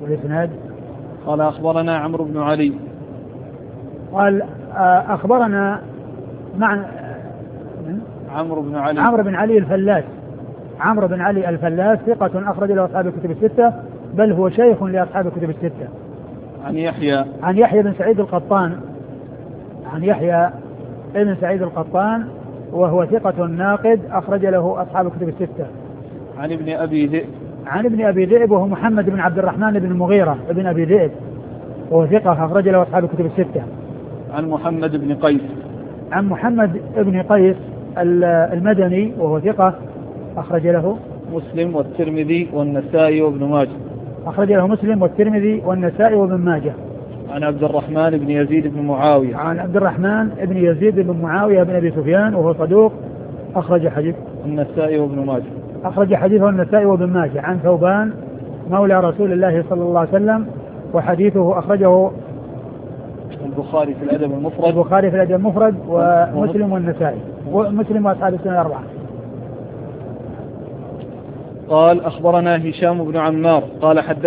والإسناد. قال أخبرنا عمرو بن علي. قال أخبرنا عمرو بن علي. عمرو بن علي الفلاس. عمرو بن علي الفلاس ثقة أخرج له أصحاب الكتب الستة، بل هو شيخ لأصحاب الكتب الستة. عن يحيى بن سعيد القطان. عن يحيى بن سعيد القطان وهو ثقة ناقد أخرج له أصحاب الكتب الستة. عن ابن أبي ذئب. عن ابن أبي ذئب وهو محمد بن عبد الرحمن بن المغيرة ابن أبي ذئب، وهو ثقة أخرج له أصحاب الكتب الستة. عن محمد بن قيس. عن محمد بن قيس المدني وهو ثقة أخرج له مسلم والترمذي والنسائي وابن ماجه. أخرج له مسلم والترمذي والنسائي وابن ماجه. عن عبد الرحمن بن يزيد بن معاوية. عن عبد الرحمن بن يزيد بن معاوية بن أبي سفيان وهو صدوق أخرج حديث النسائي وابن ماجه. أخرج حديثه النسائي وابن ماجه. عن ثوبان مولى رسول الله صلى الله عليه وسلم وحديثه أخرجه البخاري في الأدب المفرد. البخاري في الأدب المفرد ومسلم والنسائي ومسلم وأصحاب السنة الأربعة. قال أخبرنا هشام بن عمار قال